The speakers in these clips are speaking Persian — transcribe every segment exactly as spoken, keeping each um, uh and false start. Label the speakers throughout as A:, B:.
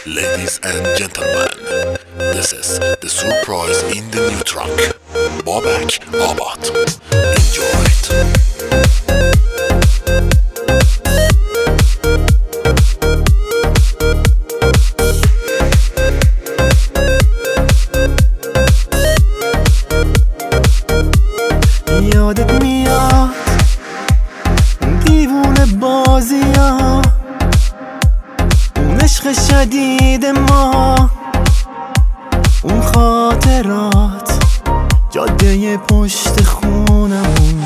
A: Ladies and gentlemen, this is the surprise in the new track, Babak Abad. Enjoy it.
B: یادت میاد دیوونه بازی ها، اون عشق شدید ما، اون خاطرات جاده پشت خونمون.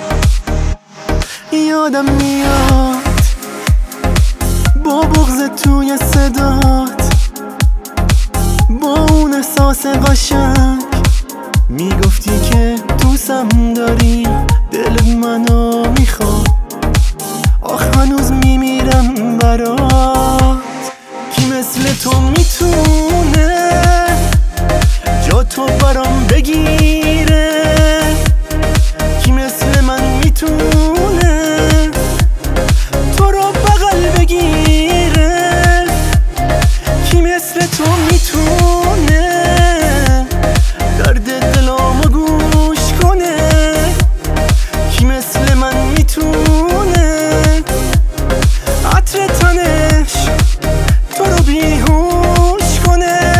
B: یادم میاد با بغض توی صدات، با اون احساس قشنگ میگفتی که دوستم داری، دلت منو میخواد، آخ هنوز میمیرم برات. کی مثل تو میتونه جا تو برام بگیره؟ کی مثل من میتونه تو رو بغل بگیره؟ کی مثل تو میتونه درد دلامو گوش کنه؟ کی مثل من میتونه عطر تنش تو رو بیهوش کنه؟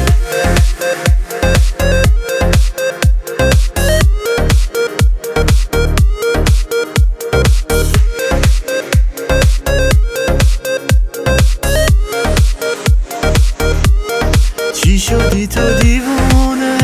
B: چی شدی تو دیوونه؟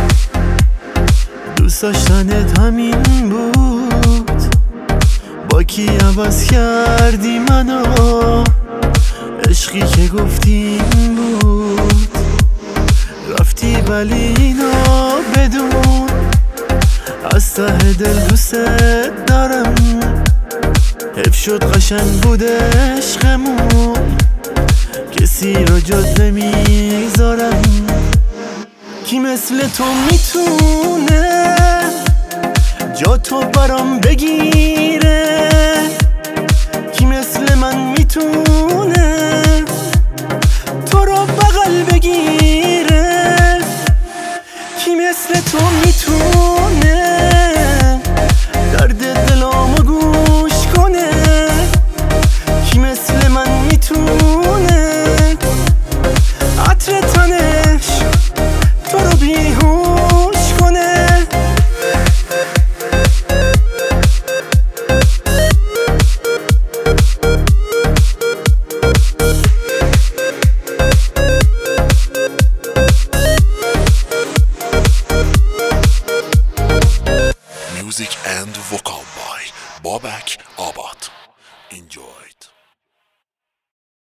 B: دوست داشتنت همین بود؟ با کی عوض کردی منو؟ عشقی که گفتیم بود رفتی، ولی اینو بدون از ته دل دوست دارم. حیف شد قشنگ بود عشقمون، کسی رو جد نمیذارم. کی مثل تو میتونه جا تو برام بگیره؟ کی مثل من میتونه تو رو بغل بگیره؟ کی مثل تو میتونه درد دلامو گوش کنه؟ کی مثل من میتونه عطر تنش تو رو بیهوش کنه؟
A: Music and vocal by Babak Abad. Enjoy it.